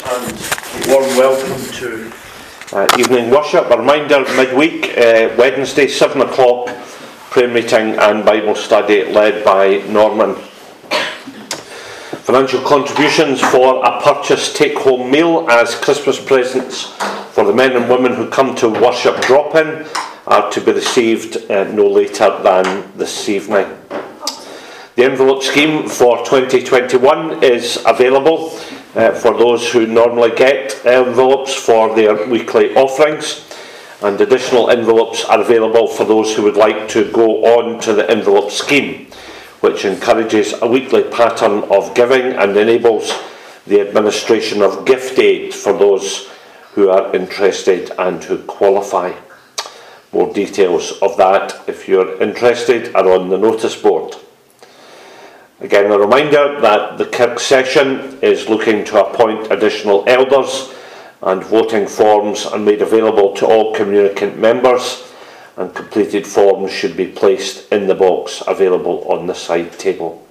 and a warm welcome to evening worship. A reminder, midweek, Wednesday, 7 o'clock, prayer meeting and Bible study led by Norman. Financial contributions for a purchase take-home meal as Christmas presents for the men and women who come to worship drop-in are to be received no later than this evening. The envelope scheme for 2021 is available for those who normally get envelopes for their weekly offerings, and additional envelopes are available for those who would like to go on to the envelope scheme, which encourages a weekly pattern of giving and enables the administration of gift aid for those who are interested and who qualify. More details of that, if you're interested, are on the notice board. Again, a reminder that the Kirk session is looking to appoint additional elders, and voting forms are made available to all communicant members, and completed forms should be placed in the box available on the side table.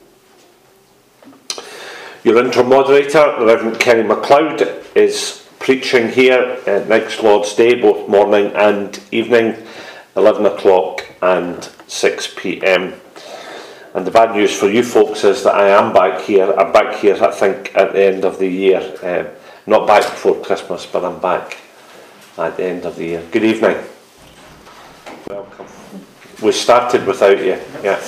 Your interim moderator, Reverend Kenny MacLeod, is preaching here next Lord's Day, both morning and evening, 11 o'clock and 6 p.m. And the bad news for you folks is that I am back here. I'm back here, I think, at the end of the year. Not back before Christmas, but I'm back at the end of the year. Good evening. Welcome. We started without you. Yeah.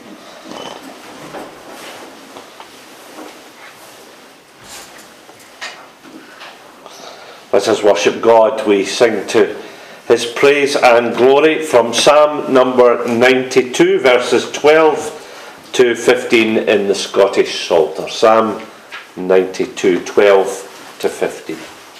Let us worship God. We sing to His praise and glory from Psalm number 92, verses 12 to 15 in the Scottish Psalter. Psalm 92, 12 to 15.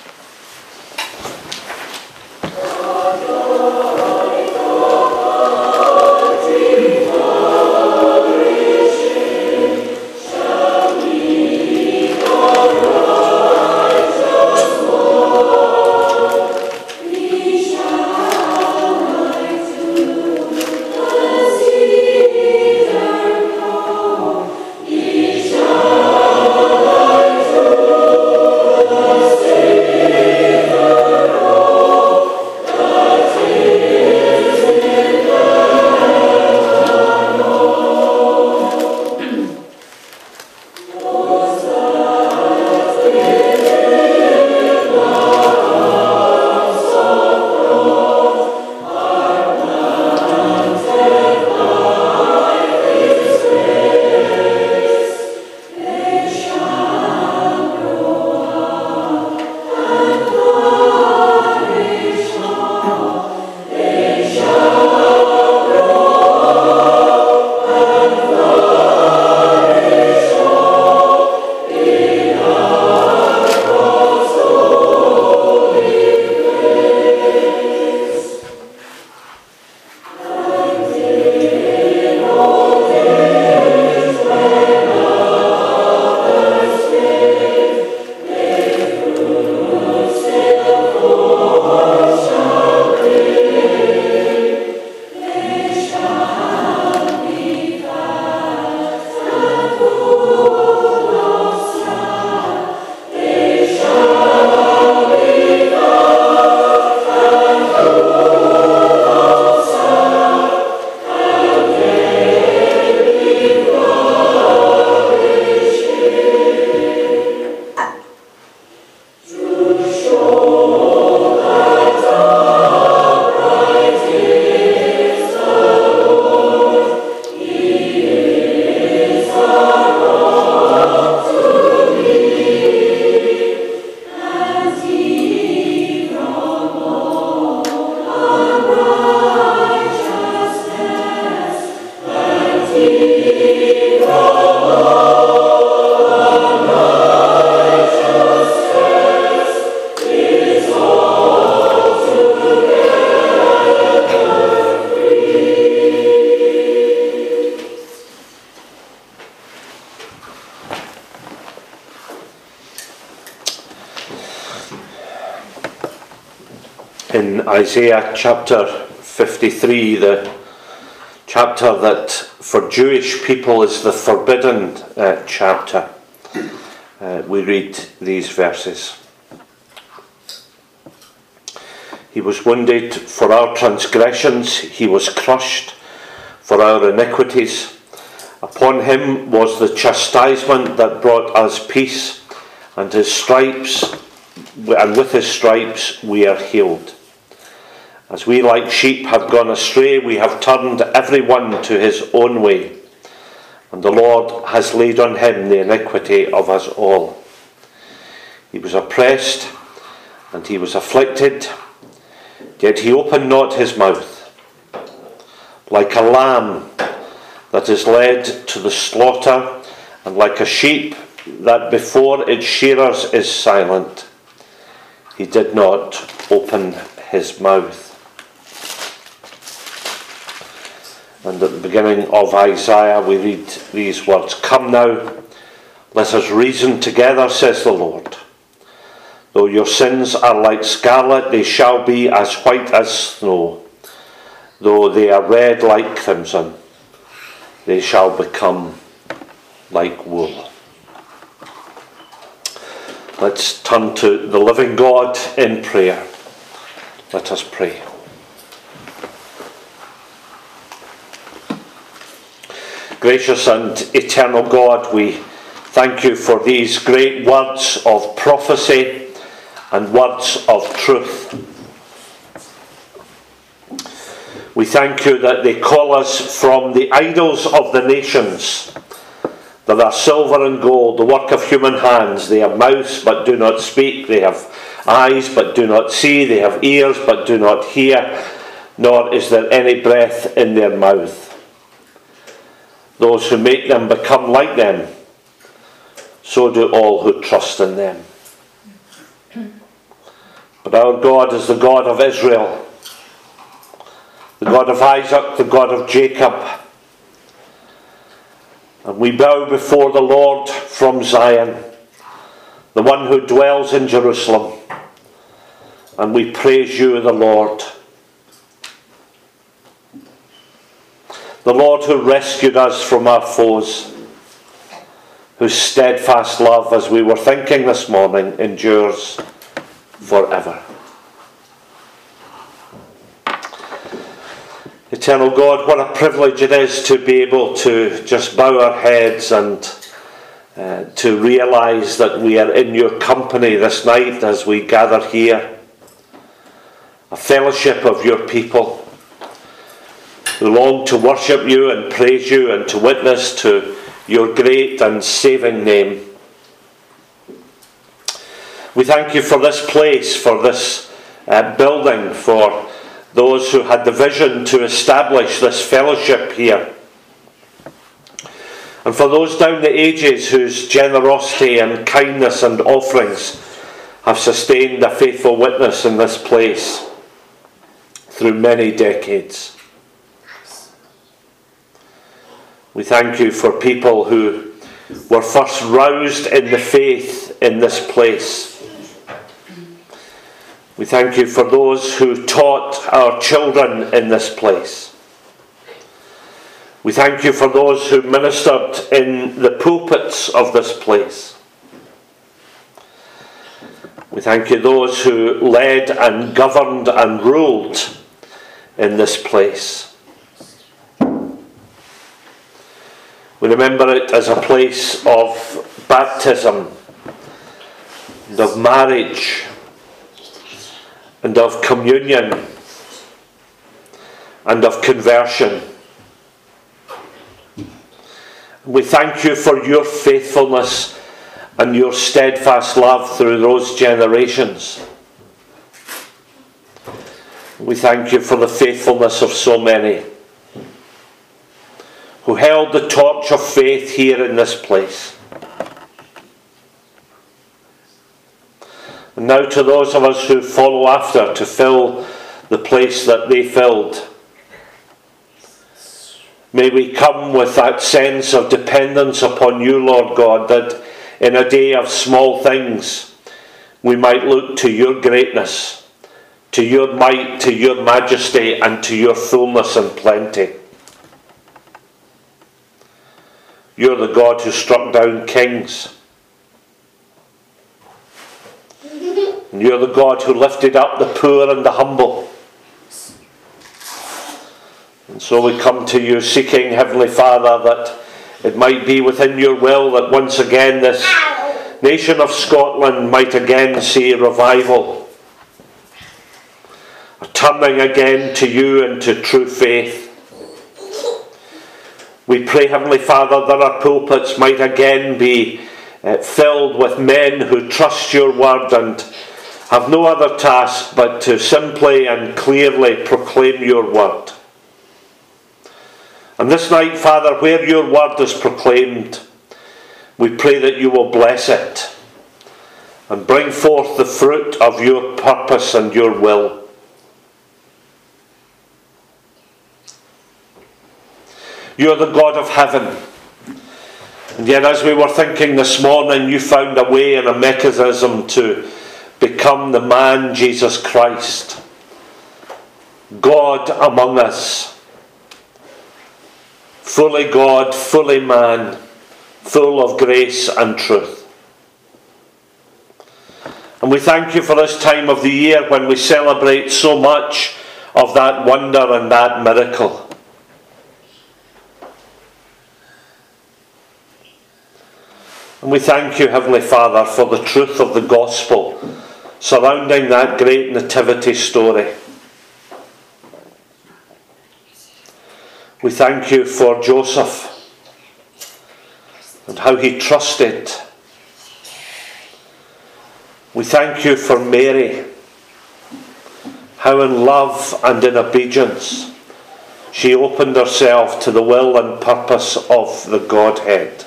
In Isaiah chapter 53, the chapter that for Jewish people is the forbidden chapter, we read these verses. He was wounded for our transgressions, he was crushed for our iniquities. Upon him was the chastisement that brought us peace, and with his stripes we are healed. As we like sheep have gone astray, we have turned every one to his own way, and the Lord has laid on him the iniquity of us all. He was oppressed and he was afflicted, yet he opened not his mouth. Like a lamb that is led to the slaughter, and like a sheep that before its shearers is silent, he did not open his mouth. And at the beginning of Isaiah we read these words, "Come now, let us reason together, says the Lord. Though your sins are like scarlet, they shall be as white as snow. Though they are red like crimson, they shall become like wool." Let's turn to the living God in prayer. Let us pray. Gracious and eternal God, we thank you for these great words of prophecy and words of truth. We thank you that they call us from the idols of the nations, that are silver and gold, the work of human hands. They have mouths but do not speak, they have eyes but do not see, they have ears but do not hear, nor is there any breath in their mouth. Those who make them become like them, so do all who trust in them. But our God is the God of Israel, the God of Isaac, the God of Jacob. And we bow before the Lord from Zion, the one who dwells in Jerusalem, and we praise you, the Lord. The Lord who rescued us from our foes, whose steadfast love, as we were thinking this morning, endures forever. Eternal God, what a privilege it is to be able to just bow our heads and to realise that we are in your company this night as we gather here. A fellowship of your people who long to worship you and praise you and to witness to your great and saving name. We thank you for this place, for this building, for those who had the vision to establish this fellowship here, and for those down the ages whose generosity and kindness and offerings have sustained a faithful witness in this place through many decades. We thank you for people who were first roused in the faith in this place. We thank you for those who taught our children in this place. We thank you for those who ministered in the pulpits of this place. We thank you for those who led and governed and ruled in this place. We remember it as a place of baptism and of marriage and of communion and of conversion. We thank you for your faithfulness and your steadfast love through those generations. We thank you for the faithfulness of so many who held the torch of faith here in this place. And now to those of us who follow after to fill the place that they filled, may we come with that sense of dependence upon you, Lord God, that in a day of small things we might look to your greatness, to your might, to your majesty, and to your fullness and plenty. You're the God who struck down kings. And you're the God who lifted up the poor and the humble. And so we come to you seeking, Heavenly Father, that it might be within your will that once again this nation of Scotland might again see revival. A turning again to you and to true faith. We pray, Heavenly Father, that our pulpits might again be filled with men who trust your word and have no other task but to simply and clearly proclaim your word. And this night, Father, where your word is proclaimed, we pray that you will bless it and bring forth the fruit of your purpose and your will. You are the God of heaven. And yet, as we were thinking this morning, you found a way and a mechanism to become the man Jesus Christ. God among us. Fully God, fully man, full of grace and truth. And we thank you for this time of the year when we celebrate so much of that wonder and that miracle. And we thank you, Heavenly Father, for the truth of the gospel surrounding that great nativity story. We thank you for Joseph and how he trusted. We thank you for Mary, how in love and in obedience she opened herself to the will and purpose of the Godhead.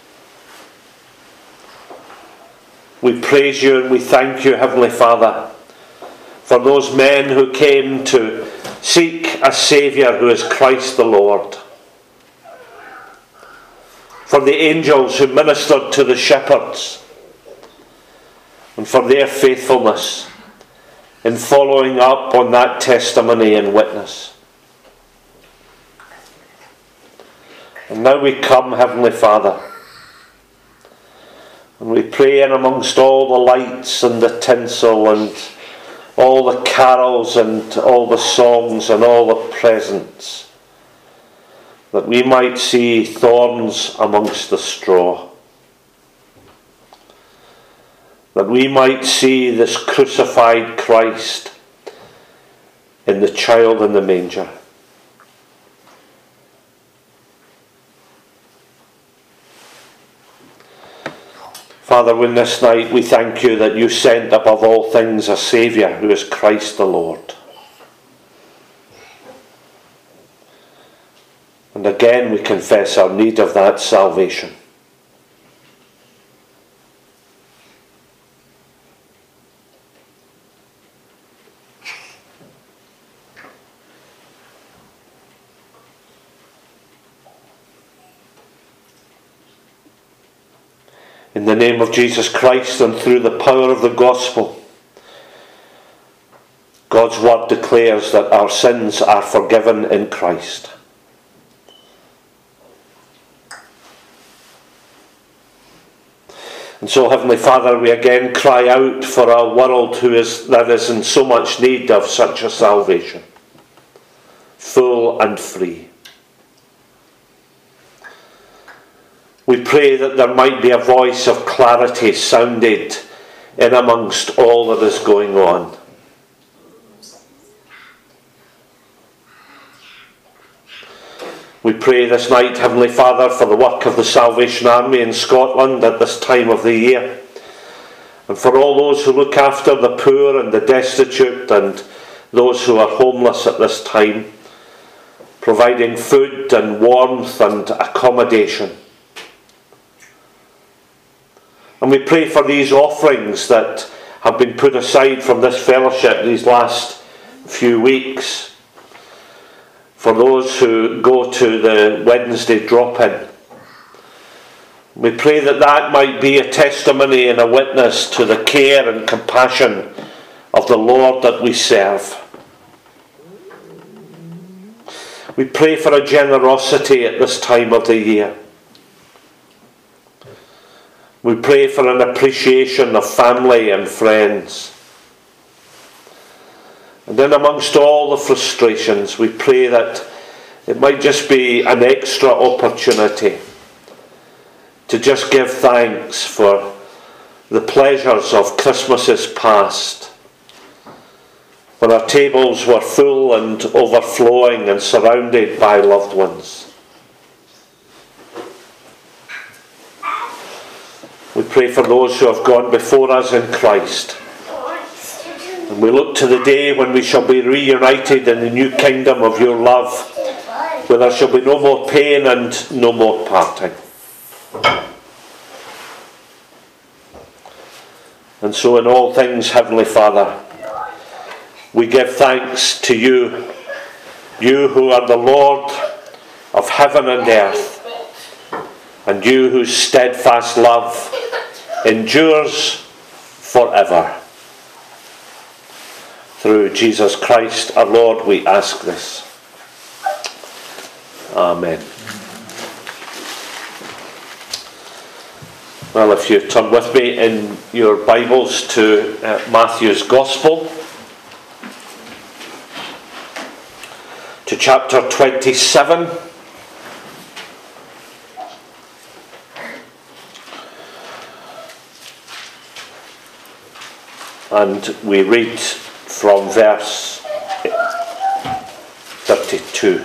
We praise you and we thank you, Heavenly Father, for those men who came to seek a Saviour who is Christ the Lord. For the angels who ministered to the shepherds, and for their faithfulness in following up on that testimony and witness. And now we come, Heavenly Father, and we pray in amongst all the lights and the tinsel and all the carols and all the songs and all the presents, that we might see thorns amongst the straw. That we might see this crucified Christ in the child in the manger. Father, in this night we thank you that you sent above all things a Saviour who is Christ the Lord. And again we confess our need of that salvation. In the name of Jesus Christ and through the power of the gospel, God's word declares that our sins are forgiven in Christ. And so, Heavenly Father, we again cry out for our world that is in so much need of such a salvation, full and free. We pray that there might be a voice of clarity sounded in amongst all that is going on. We pray this night, Heavenly Father, for the work of the Salvation Army in Scotland at this time of the year, and for all those who look after the poor and the destitute and those who are homeless at this time, providing food and warmth and accommodation. And we pray for these offerings that have been put aside from this fellowship these last few weeks, for those who go to the Wednesday drop-in. We pray that that might be a testimony and a witness to the care and compassion of the Lord that we serve. We pray for a generosity at this time of the year. We pray for an appreciation of family and friends. And then amongst all the frustrations, we pray that it might just be an extra opportunity to just give thanks for the pleasures of Christmases past, when our tables were full and overflowing and surrounded by loved ones. We pray for those who have gone before us in Christ. And we look to the day when we shall be reunited in the new kingdom of your love, where there shall be no more pain and no more parting. And so in all things, Heavenly Father, we give thanks to you, you who are the Lord of heaven and earth, and you whose steadfast love endures forever. Through Jesus Christ our Lord we ask this. Amen. Well, if you turn with me in your Bibles to Matthew's Gospel, to chapter 27. And we read from verse 32.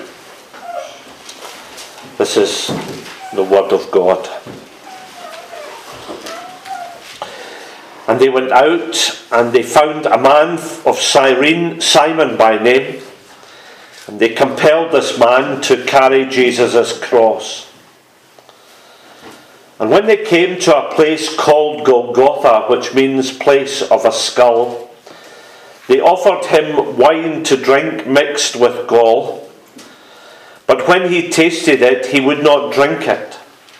This is the word of God. And they went out, and they found a man of Cyrene, Simon by name, and they compelled this man to carry Jesus' cross. And when they came to a place called Golgotha, which means place of a skull, they offered him wine to drink mixed with gall. But when he tasted it, he would not drink it.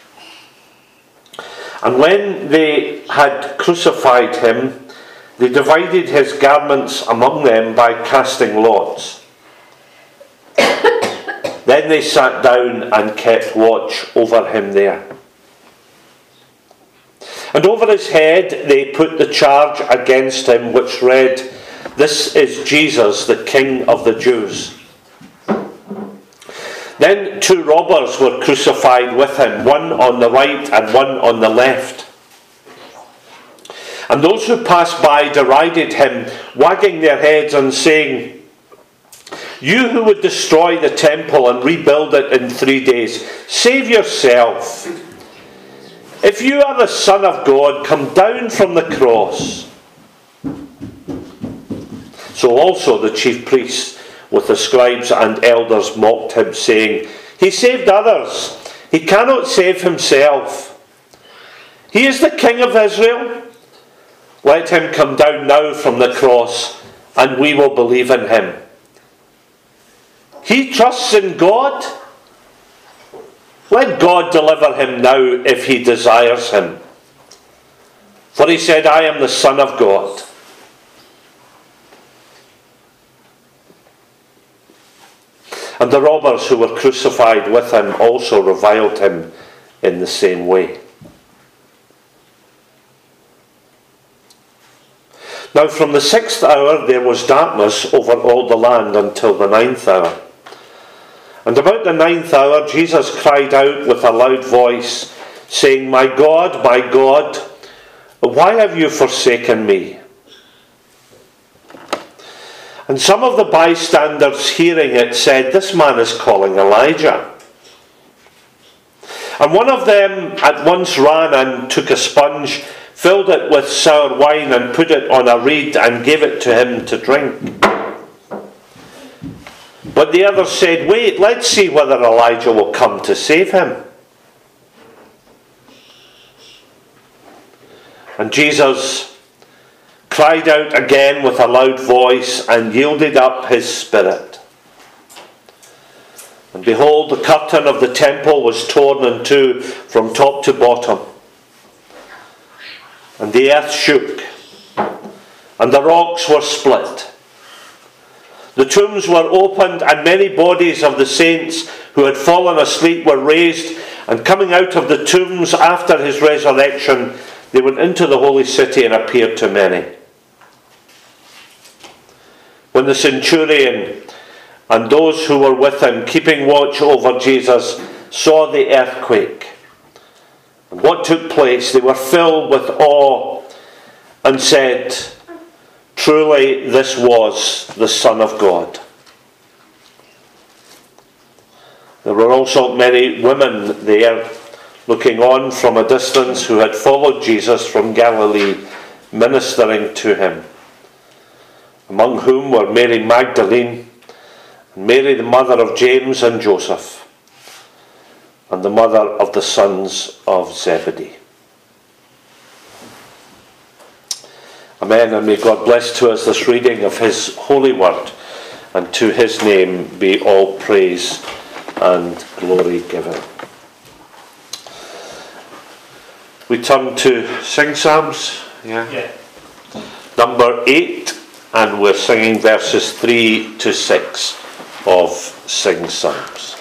And when they had crucified him, they divided his garments among them by casting lots. Then they sat down and kept watch over him there. And over his head they put the charge against him, which read, "This is Jesus, the King of the Jews." Then two robbers were crucified with him, one on the right and one on the left. And those who passed by derided him, wagging their heads and saying, "You who would destroy the temple and rebuild it in 3 days, save yourself. If you are the Son of God, come down from the cross." So also the chief priests with the scribes and elders mocked him, saying, "He saved others. He cannot save himself. He is the King of Israel. Let him come down now from the cross, and we will believe in him. He trusts in God. Let God deliver him now if he desires him. For he said, 'I am the Son of God.'" And the robbers who were crucified with him also reviled him in the same way. Now from the 6th hour there was darkness over all the land until the 9th hour. And about the 9th hour Jesus cried out with a loud voice, saying, my God, why have you forsaken me?" And some of the bystanders hearing it said, "This man is calling Elijah." And one of them at once ran and took a sponge, filled it with sour wine, and put it on a reed and gave it to him to drink. But the others said, "Wait, let's see whether Elijah will come to save him." And Jesus cried out again with a loud voice and yielded up his spirit. And behold, the curtain of the temple was torn in two from top to bottom. And the earth shook, and the rocks were split. The tombs were opened, and many bodies of the saints who had fallen asleep were raised, and coming out of the tombs after his resurrection, they went into the holy city and appeared to many. when the centurion and those who were with him, keeping watch over Jesus, saw the earthquake and what took place, they were filled with awe and said, "Truly this was the Son of God." There were also many women there looking on from a distance who had followed Jesus from Galilee, ministering to him, among whom were Mary Magdalene, and Mary the mother of James and Joseph, and the mother of the sons of Zebedee. Amen, and may God bless to us this reading of his holy word, and to his name be all praise and glory given. We turn to Sing Psalms, number 8, and we're singing verses 3 to 6 of Sing Psalms.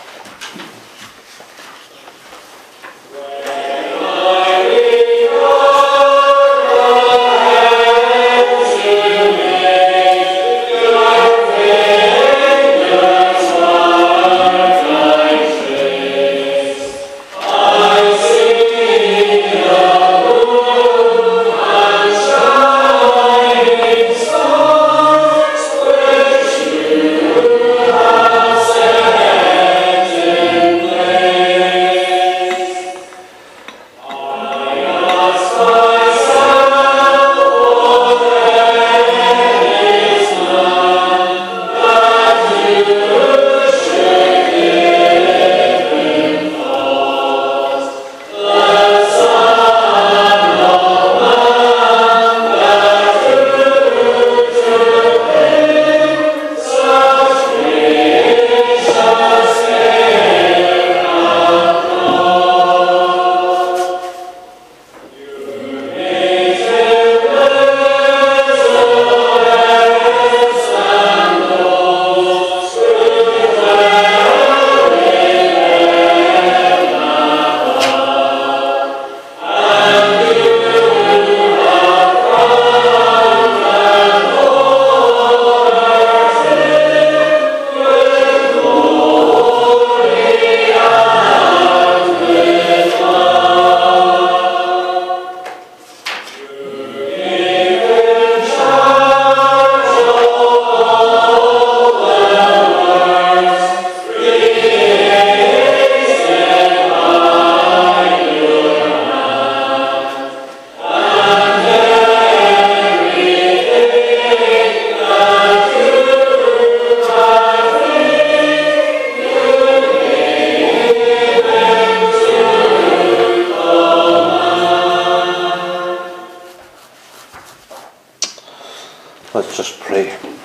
Let's just pray.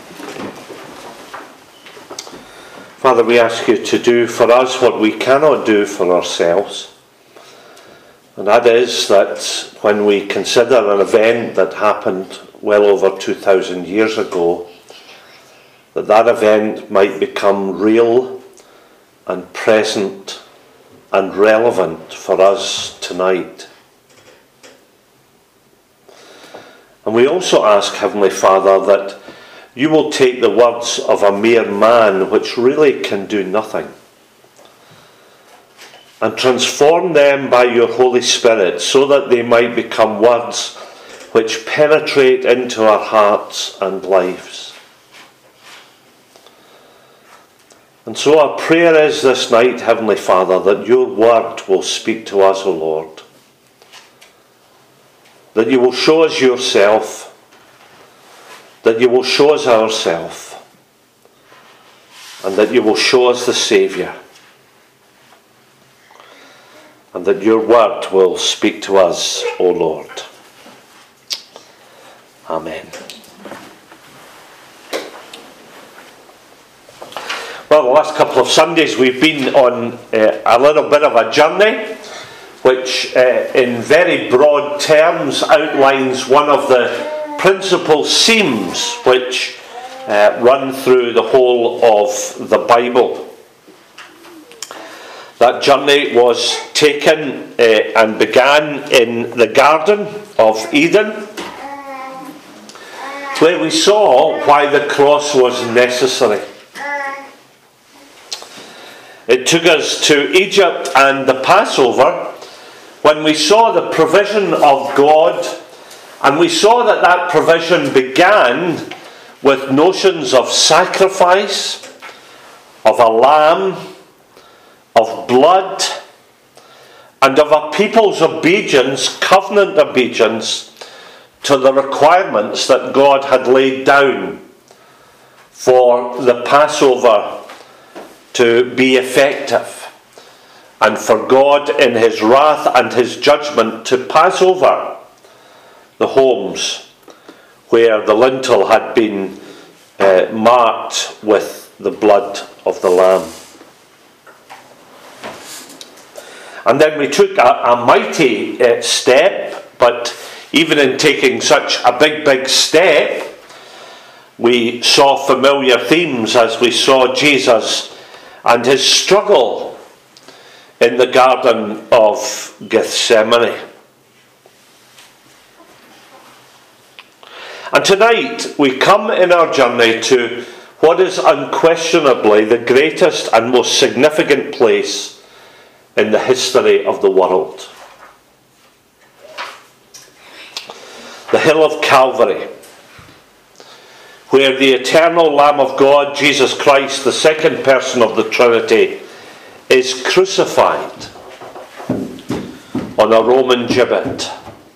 Father, we ask you to do for us what we cannot do for ourselves. And that is that when we consider an event that happened well over 2,000 years ago, that event might become real and present and relevant for us tonight. And we also ask, Heavenly Father, that you will take the words of a mere man, which really can do nothing, and transform them by your Holy Spirit so that they might become words which penetrate into our hearts and lives. And so our prayer is this night, Heavenly Father, that your word will speak to us, O Lord. That you will show us yourself, that you will show us ourselves, and that you will show us the Saviour, and that your word will speak to us, O Lord. Amen. Well, the last couple of Sundays we've been on a little bit of a journey, which in very broad terms outlines one of the principal themes which run through the whole of the Bible. That journey was taken and began in the Garden of Eden, where we saw why the cross was necessary. It took us to Egypt and the Passover, when we saw the provision of God, and we saw that that provision began with notions of sacrifice, of a lamb, of blood, and of a people's obedience, covenant obedience, to the requirements that God had laid down for the Passover to be effective, and for God in his wrath and his judgment to pass over the homes where the lintel had been marked with the blood of the lamb. And then we took a mighty step, but even in taking such a big step, we saw familiar themes as we saw Jesus and his struggle in the Garden of Gethsemane. And tonight we come in our journey to what is unquestionably the greatest and most significant place in the history of the world. The hill of Calvary, where the eternal Lamb of God, Jesus Christ, the second person of the Trinity, is crucified on a Roman gibbet.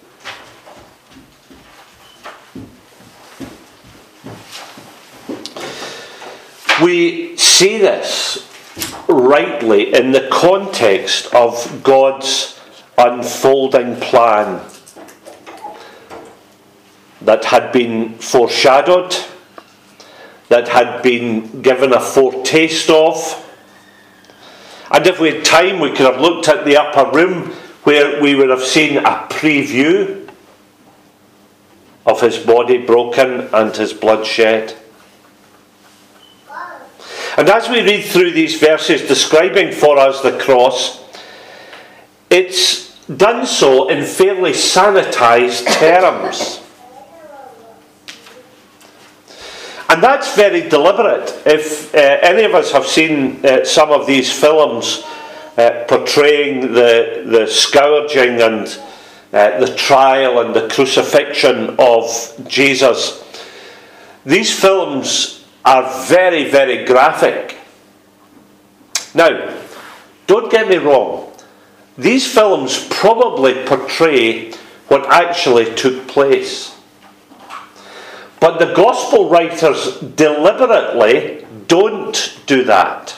We see this rightly in the context of God's unfolding plan that had been foreshadowed, that had been given a foretaste of. And if we had time, we could have looked at the upper room where we would have seen a preview of his body broken and his blood shed. And as we read through these verses describing for us the cross, it's done so in fairly sanitized terms. And that's very deliberate. If any of us have seen some of these films portraying the scourging and the trial and the crucifixion of Jesus, these films are very, very graphic. Now, don't get me wrong. These films probably portray what actually took place. But the gospel writers deliberately don't do that.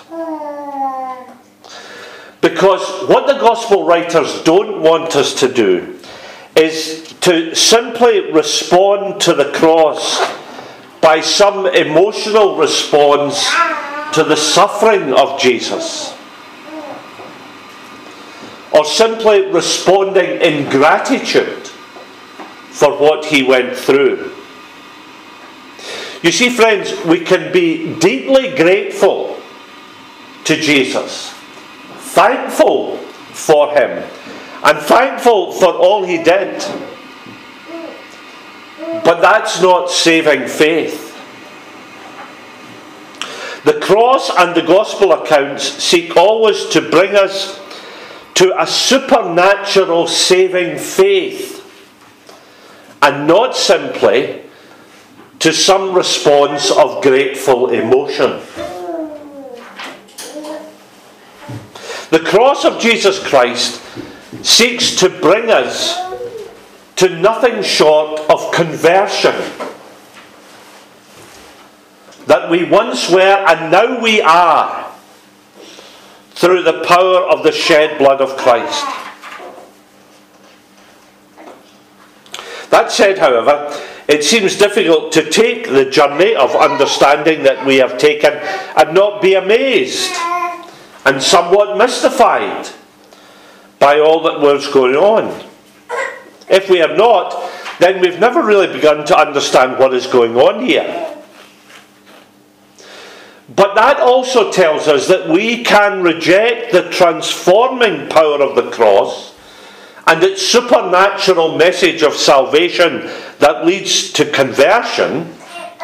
Because what the gospel writers don't want us to do is to simply respond to the cross by some emotional response to the suffering of Jesus, or simply responding in gratitude for what he went through. You see, friends, we can be deeply grateful to Jesus, thankful for him, and thankful for all he did. But that's not saving faith. The cross and the gospel accounts seek always to bring us to a supernatural saving faith, and not simply to some response of grateful emotion. The cross of Jesus Christ seeks to bring us to nothing short of conversion. That we once were and now we are, through the power of the shed blood of Christ. That said, however, it seems difficult to take the journey of understanding that we have taken and not be amazed and somewhat mystified by all that was going on. If we are not, then we've never really begun to understand what is going on here. But that also tells us that we can reject the transforming power of the cross and its supernatural message of salvation that leads to conversion,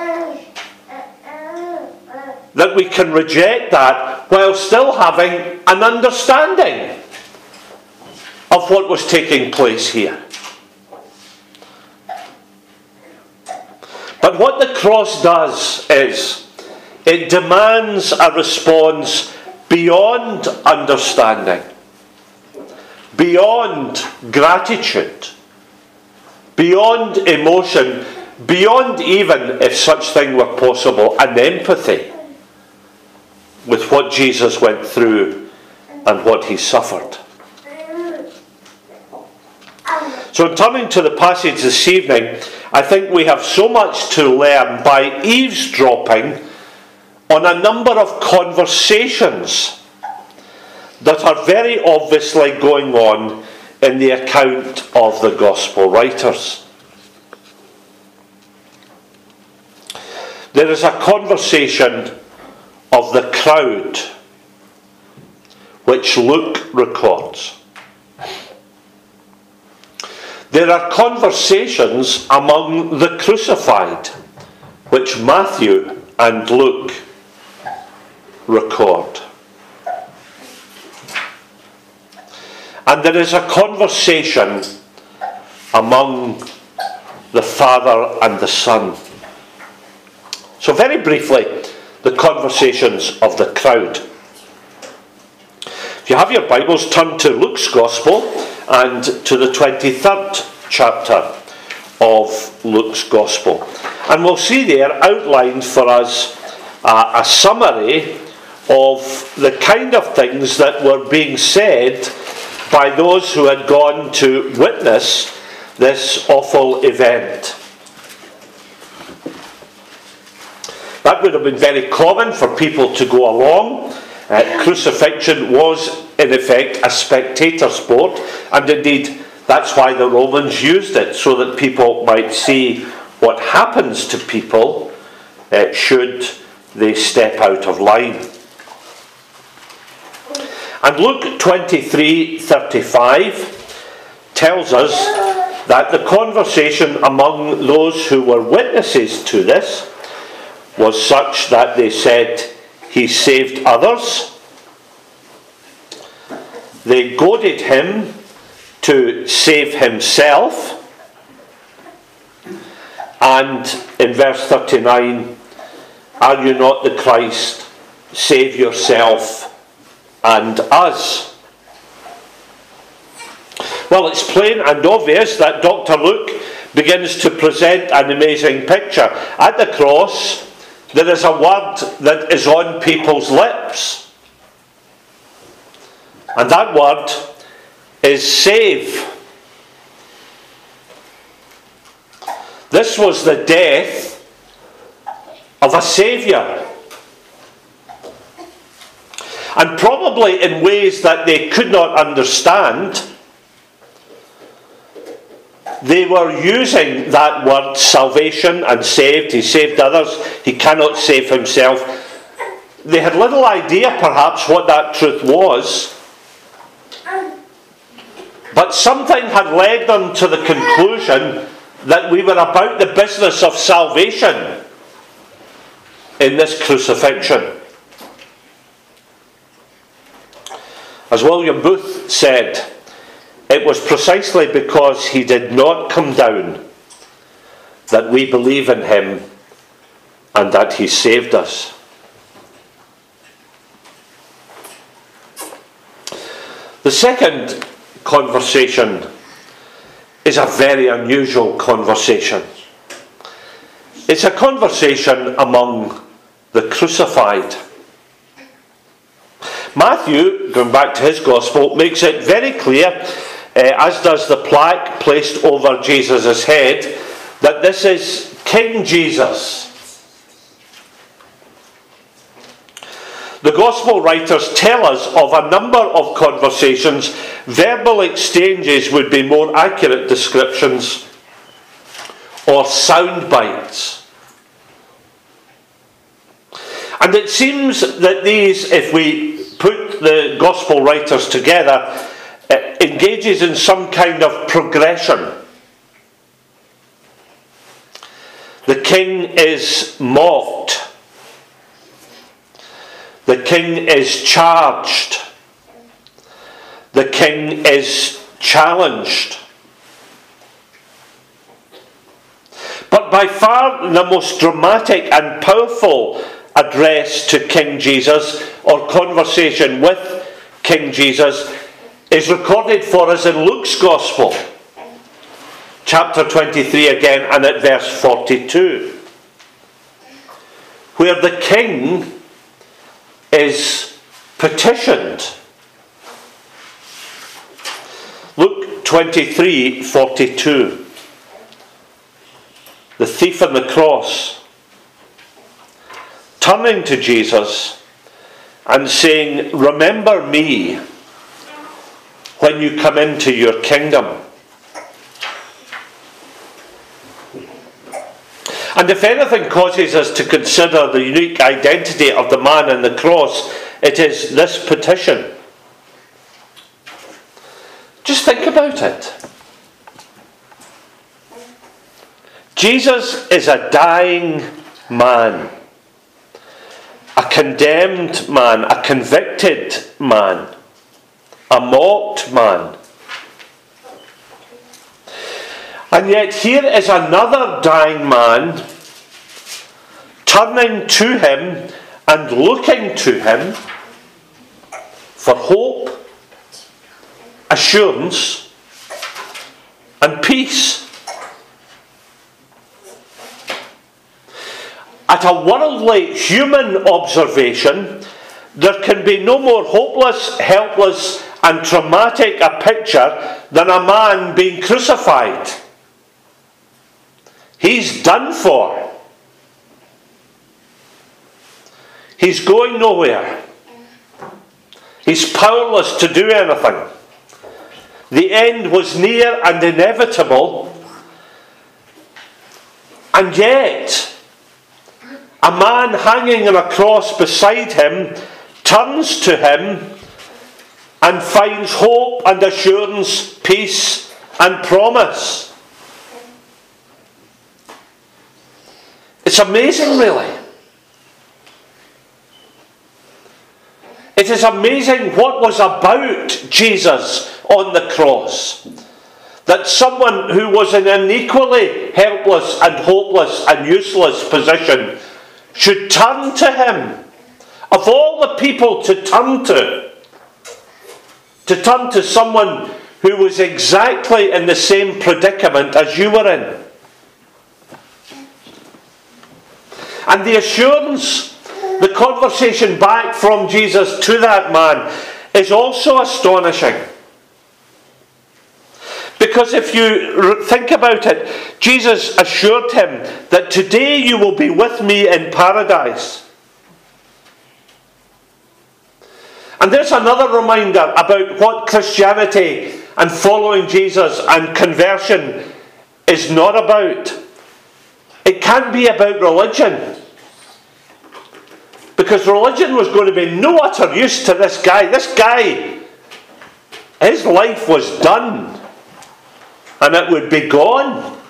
that we can reject that while still having an understanding of what was taking place here. But what the cross does is it demands a response beyond understanding, beyond gratitude, beyond emotion, beyond even, if such thing were possible, an empathy with what Jesus went through and what he suffered. So in turning to the passage this evening, I think we have so much to learn by eavesdropping on a number of conversations that are very obviously going on in the account of the Gospel writers. There is a conversation of the crowd which Luke records. There are conversations among the crucified which Matthew and Luke record. And there is a conversation among the Father and the Son. So very briefly, the conversations of the crowd. If you have your Bibles, turn to Luke's Gospel and to the 23rd chapter of Luke's Gospel. And we'll see there outlined for us a summary of the kind of things that were being said by those who had gone to witness this awful event. That would have been very common for people to go along. Crucifixion was, in effect, a spectator sport, and indeed that's why the Romans used it, so that people might see what happens to people should they step out of line. And Luke 23:35 tells us that the conversation among those who were witnesses to this was such that they said, "He saved others." They goaded him to save himself. And in verse 39, "Are you not the Christ? Save yourself and us." Well, it's plain and obvious that Dr. Luke begins to present an amazing picture. At the cross, there is a word that is on people's lips. And that word is save. This was the death of a Saviour. And probably in ways that they could not understand, they were using that word salvation and saved. He saved others. He cannot save himself. They had little idea perhaps what that truth was. But something had led them to the conclusion that we were about the business of salvation in this crucifixion. As William Booth said, it was precisely because he did not come down that we believe in him and that he saved us. The second conversation is a very unusual conversation. It's a conversation among the crucified. Matthew, going back to his gospel, makes it very clear, as does the plaque placed over Jesus' head, that this is King Jesus. The Gospel writers tell us of a number of conversations. Verbal exchanges would be more accurate descriptions, or sound bites. And it seems that these, if we put the Gospel writers together, engages in some kind of progression. The king is mocked. The king is charged. The king is challenged. But by far the most dramatic and powerful address to King Jesus, or conversation with King Jesus, is recorded for us in Luke's Gospel, chapter 23 again, and at verse 42, where the king is petitioned. Luke 23:42. The thief on the cross, turning to Jesus and saying, "Remember me when you come into your kingdom." And if anything causes us to consider the unique identity of the man on the cross, it is this petition. Just think about it. Jesus is a dying man, a condemned man, a convicted man, a mocked man. And yet here is another dying man turning to him and looking to him for hope, assurance, and peace. At a worldly human observation, there can be no more hopeless, helpless, and traumatic a picture than a man being crucified. He's done for. He's going nowhere. He's powerless to do anything. The end was near and inevitable. And yet, a man hanging on a cross beside him turns to him and finds hope and assurance, peace and promise. It's amazing, really. It is amazing what was about Jesus on the cross. That someone who was in an equally helpless and hopeless and useless position should turn to him. Of all the people to turn to someone who was exactly in the same predicament as you were in. And the assurance, the conversation back from Jesus to that man is also astonishing. Because if you think about it, Jesus assured him that today you will be with me in paradise. And there's another reminder about what Christianity and following Jesus and conversion is not about. It can't be about religion. Because religion was going to be no utter use to this guy. This guy, his life was done. And it would be gone.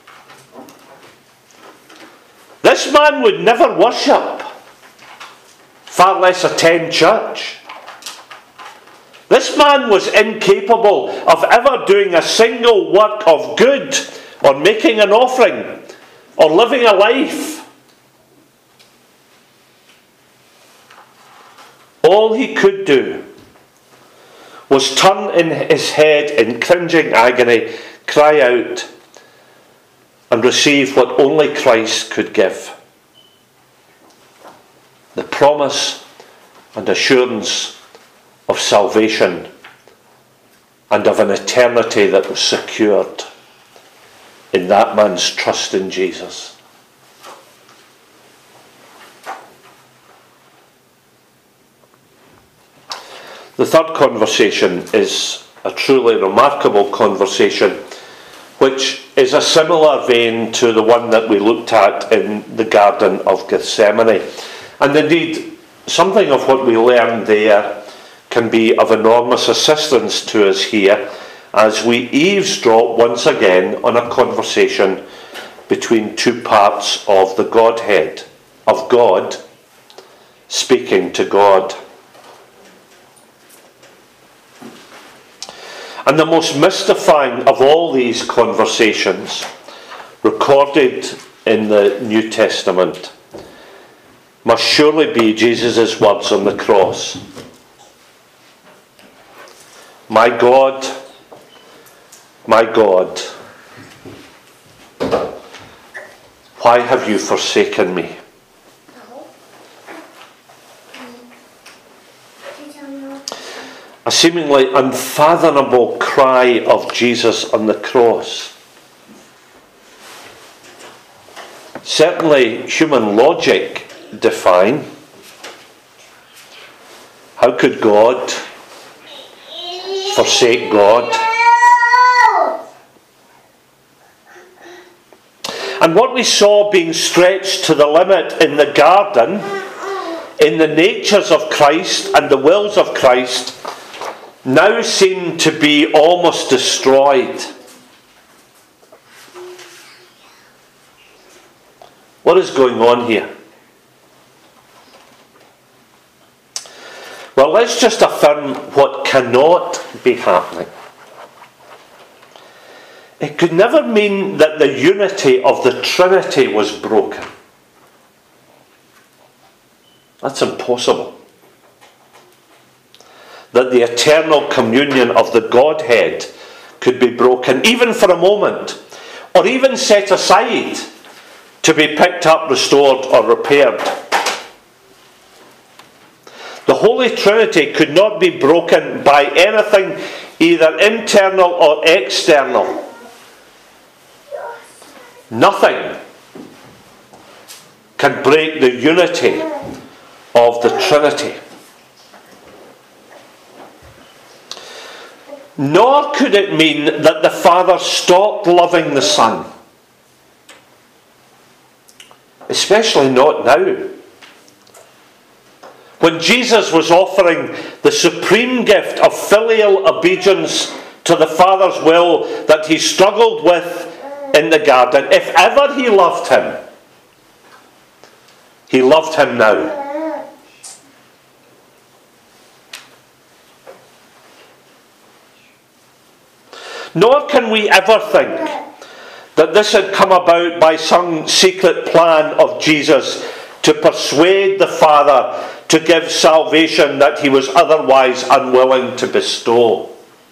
This man would never worship, far less attend church. This man was incapable of ever doing a single work of good, or making an offering, or living a life. All he could do was turn in his head in cringing agony, cry out, and receive what only Christ could give. The promise and assurance of salvation and of an eternity that was secured in that man's trust in Jesus. The third conversation is a truly remarkable conversation, which is a similar vein to the one that we looked at in the Garden of Gethsemane. And indeed, something of what we learned there can be of enormous assistance to us here as we eavesdrop once again on a conversation between two parts of the Godhead, of God speaking to God. And the most mystifying of all these conversations recorded in the New Testament must surely be Jesus' words on the cross. My God, why have you forsaken me? A seemingly unfathomable cry of Jesus on the cross. Certainly human logic defying. How could God forsake God? And what we saw being stretched to the limit in the garden, in the natures of Christ and the wills of Christ, now seem to be almost destroyed. What is going on here? Well, let's just affirm what cannot be happening. It could never mean that the unity of the Trinity was broken. That's impossible. That the eternal communion of the Godhead could be broken, even for a moment, or even set aside to be picked up, restored, or repaired. The Holy Trinity could not be broken by anything either internal or external. Nothing can break the unity of the Trinity. Nor could it mean that the Father stopped loving the Son. Especially not now. When Jesus was offering the supreme gift of filial obedience to the Father's will that he struggled with in the garden, if ever he loved him now. Nor can we ever think that this had come about by some secret plan of Jesus to persuade the Father to give salvation that he was otherwise unwilling to bestow.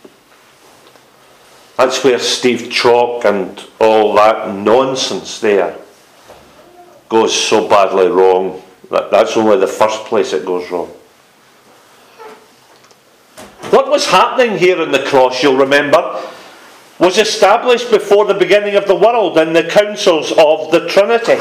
That's where Steve Chalk and all that nonsense there goes so badly wrong. That's only the first place it goes wrong. What was happening here on the cross, you'll remember, was established before the beginning of the world in the councils of the Trinity.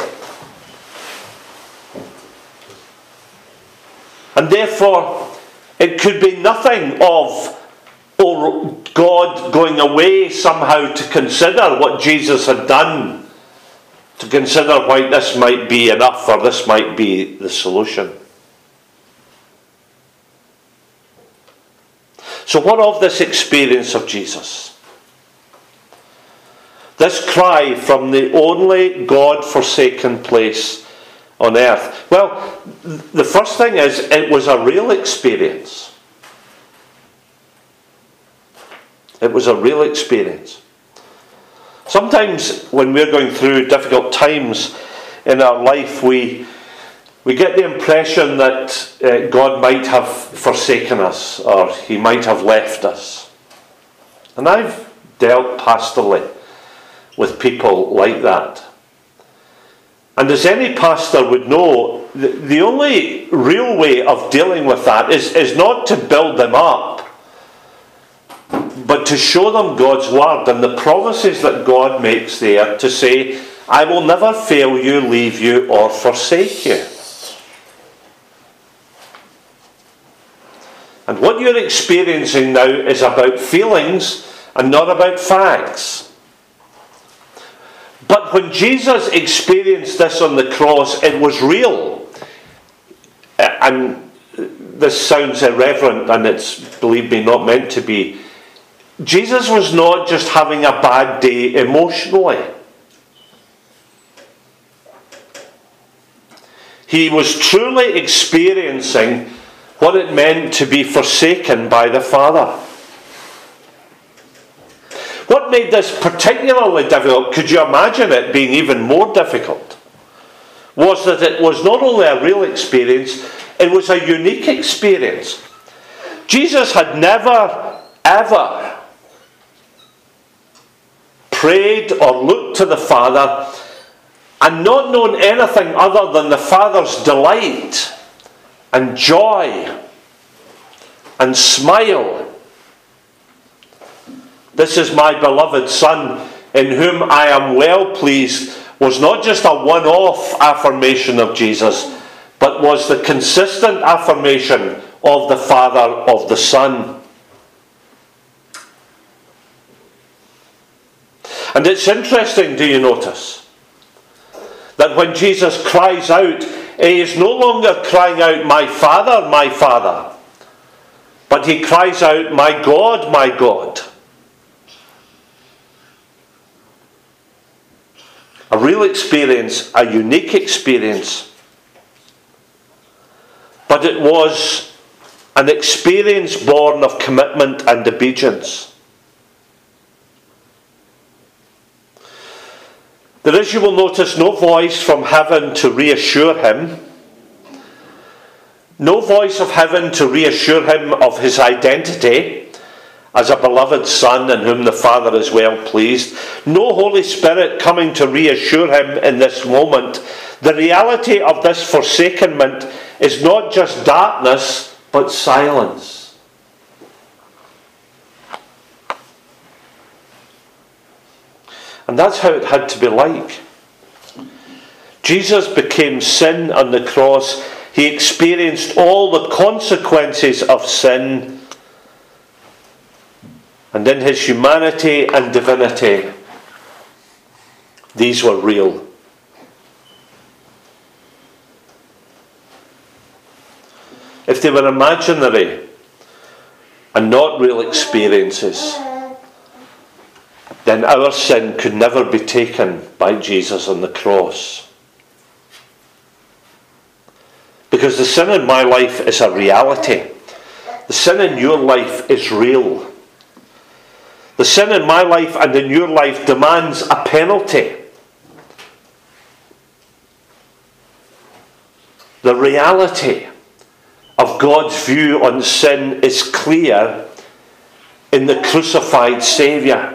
And therefore, it could be nothing of God going away somehow to consider what Jesus had done, to consider why this might be enough or this might be the solution. So what of this experience of Jesus? This cry from the only God-forsaken place on earth. Well, the first thing is, it was a real experience. It was a real experience. Sometimes when we're going through difficult times in our life, we get the impression that God might have forsaken us, or he might have left us. And I've dealt pastorally with people like that. And as any pastor would know, the only real way of dealing with that is not to build them up, but to show them God's word and the promises that God makes there, to say, I will never fail you, leave you, or forsake you. And what you're experiencing now is about feelings and not about facts. But when Jesus experienced this on the cross, it was real. And this sounds irreverent, and it's, believe me, not meant to be. Jesus was not just having a bad day emotionally. He was truly experiencing what it meant to be forsaken by the Father. What made this particularly difficult, could you imagine it being even more difficult, was that it was not only a real experience, it was a unique experience. Jesus had never, ever prayed or looked to the Father and not known anything other than the Father's delight and joy and smile. "This is my beloved Son, in whom I am well pleased," was not just a one-off affirmation of Jesus, but was the consistent affirmation of the Father of the Son. And it's interesting, do you notice, that when Jesus cries out, he is no longer crying out, my Father," but he cries out, my God, my God." A real experience, a unique experience. But it was an experience born of commitment and obedience. There is, you will notice, no voice from heaven to reassure him. No voice of heaven to reassure him of his identity as a beloved Son in whom the Father is well pleased. No Holy Spirit coming to reassure him in this moment. The reality of this forsakenment is not just darkness, but silence. And that's how it had to be like. Jesus became sin on the cross. He experienced all the consequences of sin. And in his humanity and divinity, these were real. If they were imaginary and not real experiences, then our sin could never be taken by Jesus on the cross. Because the sin in my life is a reality. The sin in your life is real. The sin in my life and in your life demands a penalty. The reality of God's view on sin is clear in the crucified Saviour.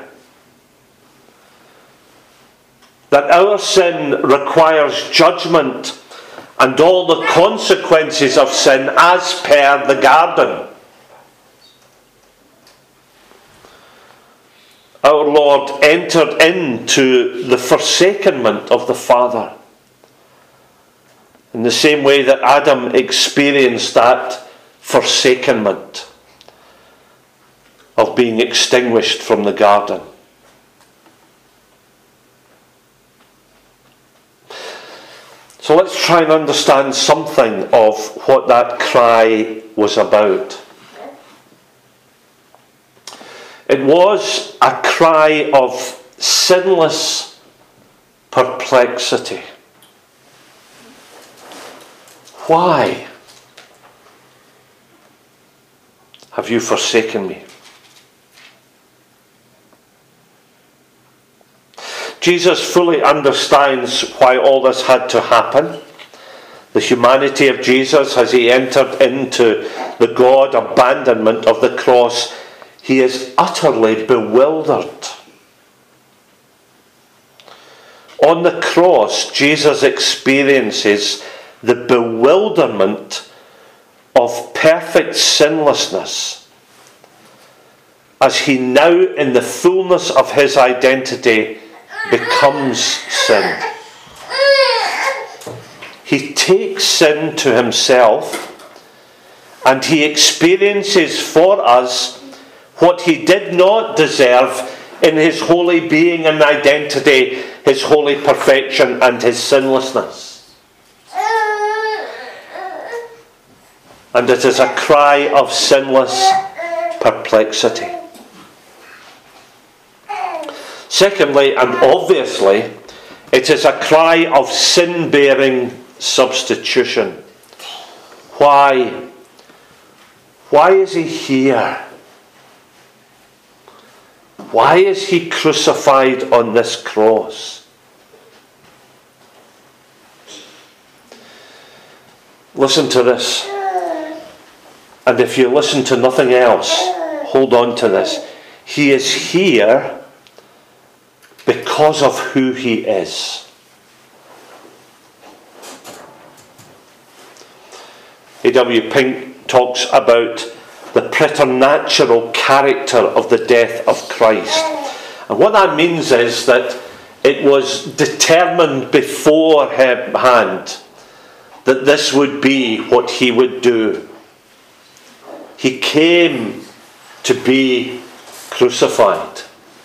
That our sin requires judgment and all the consequences of sin as per the garden. Our Lord entered into the forsakenment of the Father in the same way that Adam experienced that forsakenment of being extinguished from the garden. So let's try and understand something of what that cry was about. It was a cry of sinless perplexity. Why have you forsaken me? Jesus fully understands why all this had to happen. The humanity of Jesus as he entered into the God abandonment of the cross, he is utterly bewildered. On the cross, Jesus experiences the bewilderment of perfect sinlessness as he now, in the fullness of his identity, becomes sin. He takes sin to himself and he experiences for us what he did not deserve in his holy being and identity, his holy perfection and his sinlessness. and it is a cry of sinless perplexity. Secondly, and obviously, it is a cry of sin-bearing substitution. Why? Why is he here? Why is he crucified on this cross? Listen to this. And if you listen to nothing else, hold on to this. He is here because of who he is. A.W. Pink talks about the preternatural character of the death of Christ. And what that means is that it was determined beforehand that this would be what he would do. He came to be crucified.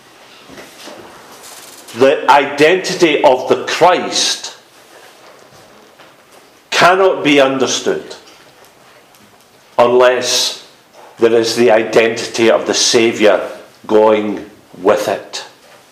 The identity of the Christ cannot be understood unless there is the identity of the Saviour going with it.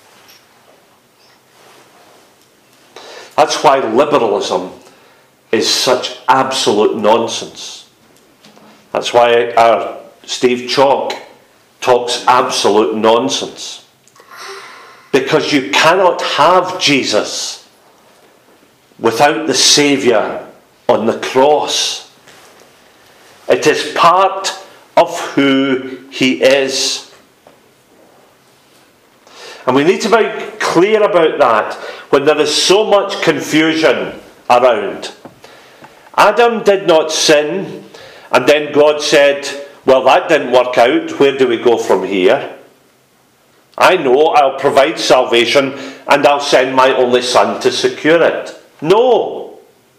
That's why liberalism is such absolute nonsense. That's why our Steve Chalk talks absolute nonsense. Because you cannot have Jesus without the Saviour on the cross. It is part of who he is. And we need to be clear about that when there is so much confusion around. Adam did not sin, and then God said, well, that didn't work out. Where do we go from here? I know, I'll provide salvation and I'll send my only son to secure it. No.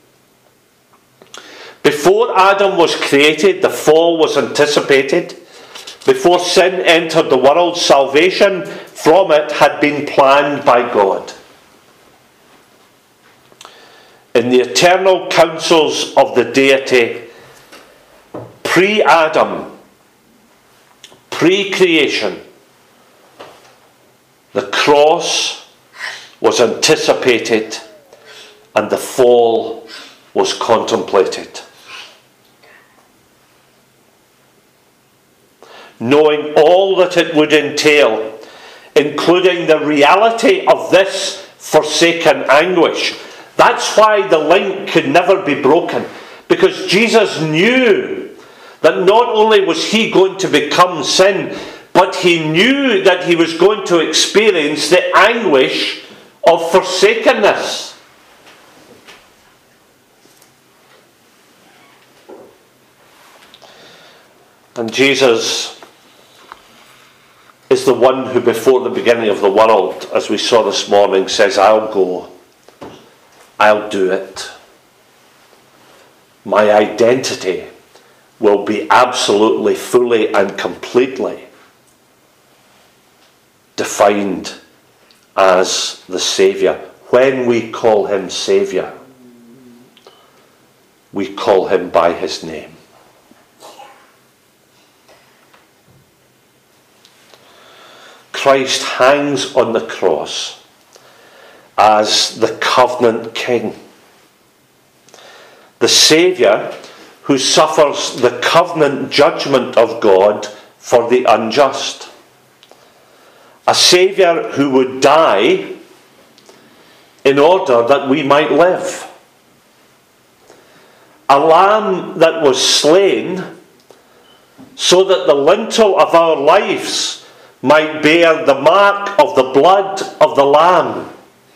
Before Adam was created, the fall was anticipated. Before sin entered the world, salvation from it had been planned by God. In the eternal counsels of the deity, pre-Adam, pre-creation, the cross was anticipated and the fall was contemplated. Knowing all that it would entail, including the reality of this forsaken anguish. That's why the link could never be broken. Because Jesus knew that not only was he going to become sin, but he knew that he was going to experience the anguish of forsakenness. And Jesus is the one who, before the beginning of the world, as we saw this morning, says, I'll go. I'll do it. My identity will be absolutely, fully and completely defined as the Saviour. When we call him Saviour, we call him by his name. Christ hangs on the cross as the covenant king. The Saviour who suffers the covenant judgment of God for the unjust. A Saviour who would die in order that we might live. A lamb that was slain so that the lintel of our lives might bear the mark of the blood of the lamb.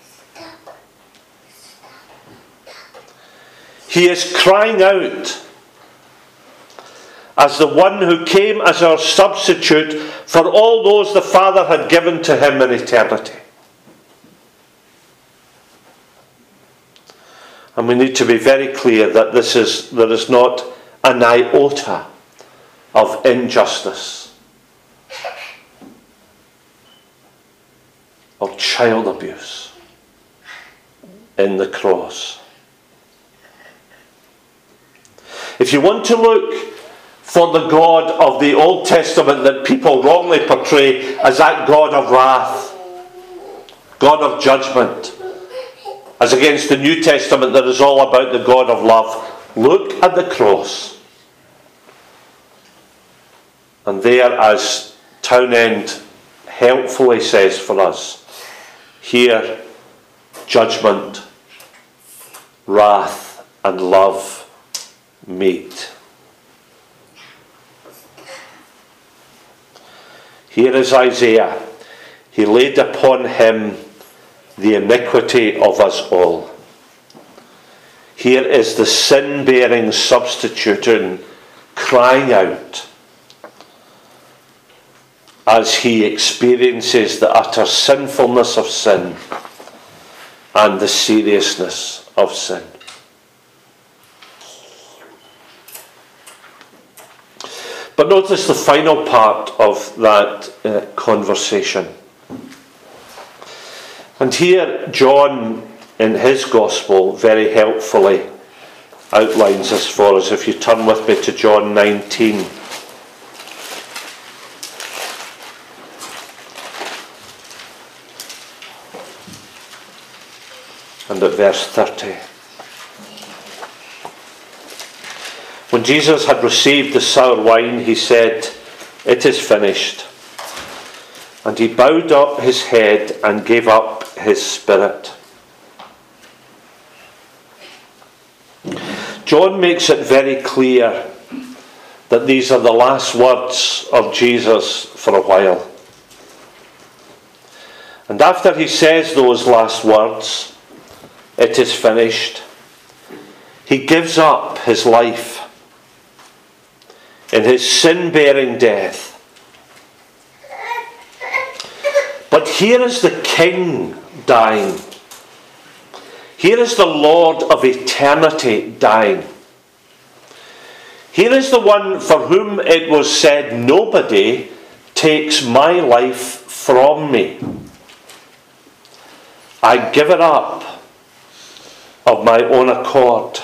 He is crying out as the one who came as our substitute for all those the Father had given to him in eternity. And we need to be very clear that there is not an iota of injustice, of child abuse in the cross. If you want to look for the God of the Old Testament that people wrongly portray as that God of wrath, God of judgment, as against the New Testament that is all about the God of love, look at the cross. And there, as Townend helpfully says for us, here judgment, wrath and love meet. Here is Isaiah. He laid upon him the iniquity of us all. Here is the sin-bearing substitute crying out as he experiences the utter sinfulness of sin and the seriousness of sin. But notice the final part of that conversation. And here John, in his Gospel, very helpfully outlines this for us. If you turn with me to John 19. And at verse 30. When Jesus had received the sour wine, he said, "It is finished." And he bowed up his head and gave up his spirit. John makes it very clear that these are the last words of Jesus for a while. And after he says those last words, "It is finished," he gives up his life in his sin-bearing death. But here is the King dying. Here is the Lord of eternity dying. Here is the one for whom it was said, "Nobody takes my life from me. I give it up of my own accord."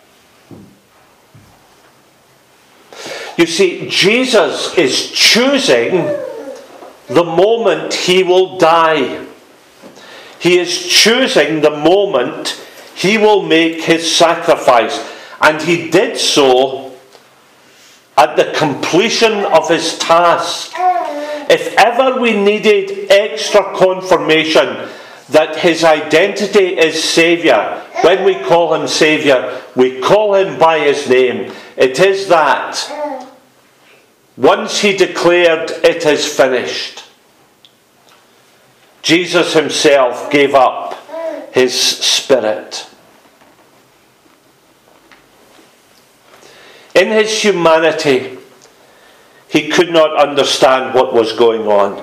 You see, Jesus is choosing the moment he will die. He is choosing the moment he will make his sacrifice. And he did so at the completion of his task. If ever we needed extra confirmation that his identity is Saviour, when we call him Saviour, we call him by his name. It is that. Once he declared, "It is finished," Jesus himself gave up his spirit. In his humanity, he could not understand what was going on.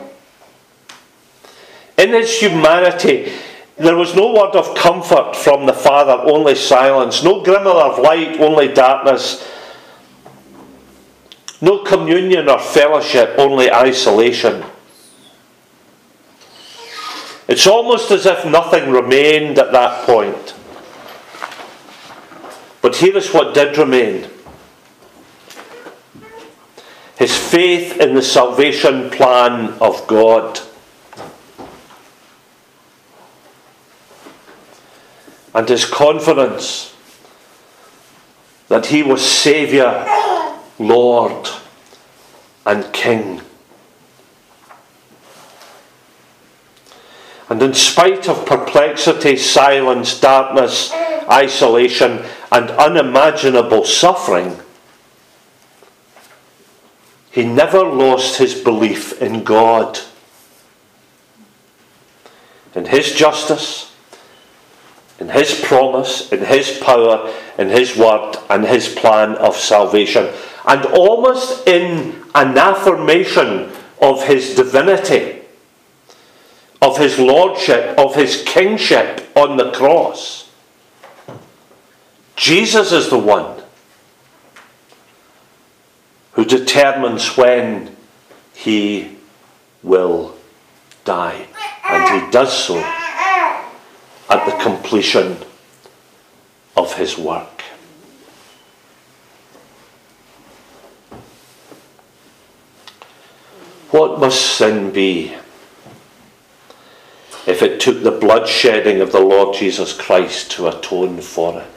In his humanity, there was no word of comfort from the Father, only silence. No glimmer of light, only darkness. No communion or fellowship, only isolation. It's almost as if nothing remained at that point. But here is what did remain. His faith in the salvation plan of God. And his confidence that he was Saviour, Lord and King. And in spite of perplexity, silence, darkness, isolation and unimaginable suffering, he never lost his belief in God, in his justice, in his promise, in his power, in his word and his plan of salvation. And almost in an affirmation of his divinity, of his lordship, of his kingship on the cross. Jesus is the one who determines when he will die. And he does so at the completion of his work. What must sin be if it took the bloodshedding of the Lord Jesus Christ to atone for it?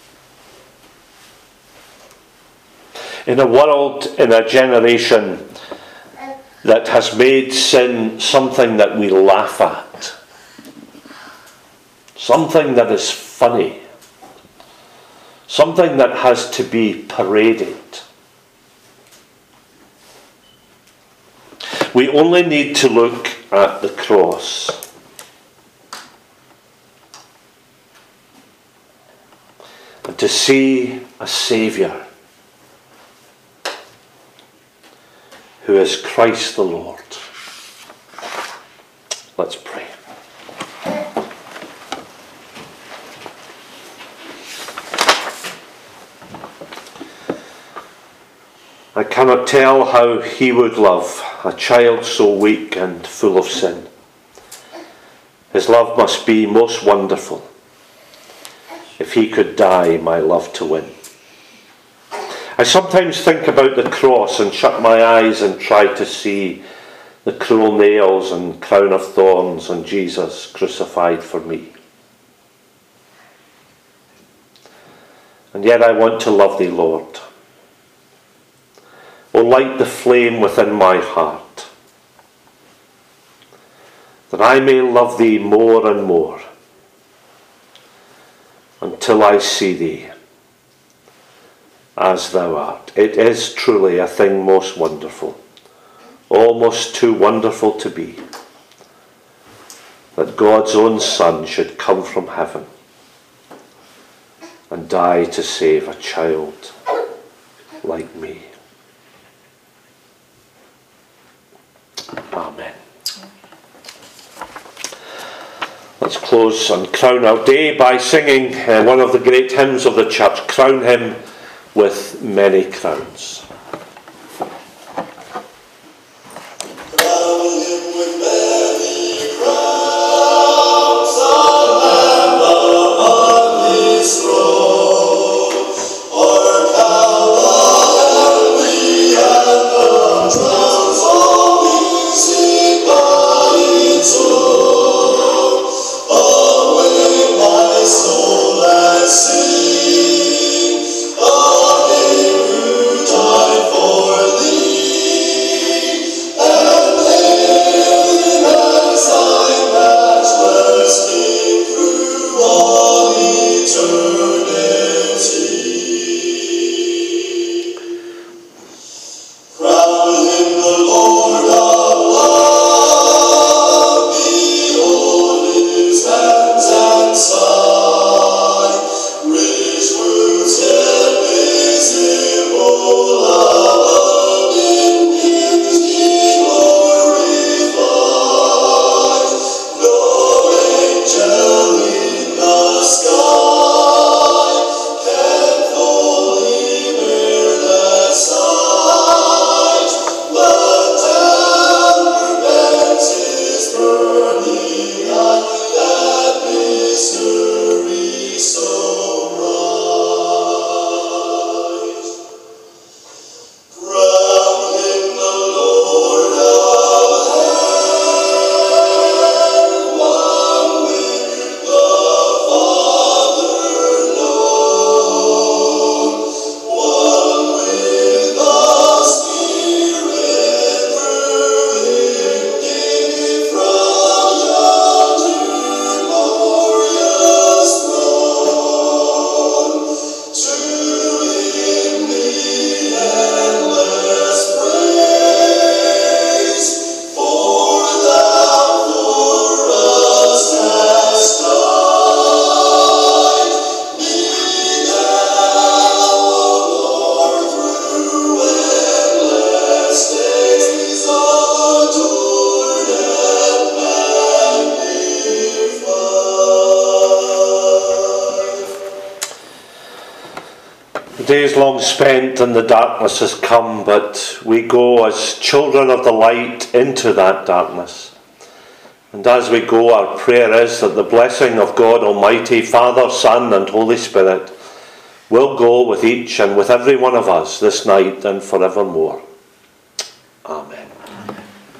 In a world, in a generation that has made sin something that we laugh at, something that is funny, something that has to be paraded, we only need to look at the cross and to see a Saviour who is Christ the Lord. Let's pray. I cannot tell how he would love a child so weak and full of sin. His love must be most wonderful if he could die my love to win. I sometimes think about the cross and shut my eyes and try to see the cruel nails and crown of thorns on Jesus crucified for me. And yet I want to love thee, Lord. O light the flame within my heart, that I may love thee more and more, until I see thee as thou art. It is truly a thing most wonderful, almost too wonderful to be, that God's own Son should come from heaven and die to save a child like me. Amen. Let's close and crown our day by singing one of the great hymns of the church, Crown Him with Many Crowns. Days long spent and the darkness has come, but we go as children of the light into that darkness. And as we go, our prayer is that the blessing of God Almighty, Father, Son and Holy Spirit will go with each and with every one of us this night and forevermore. Amen.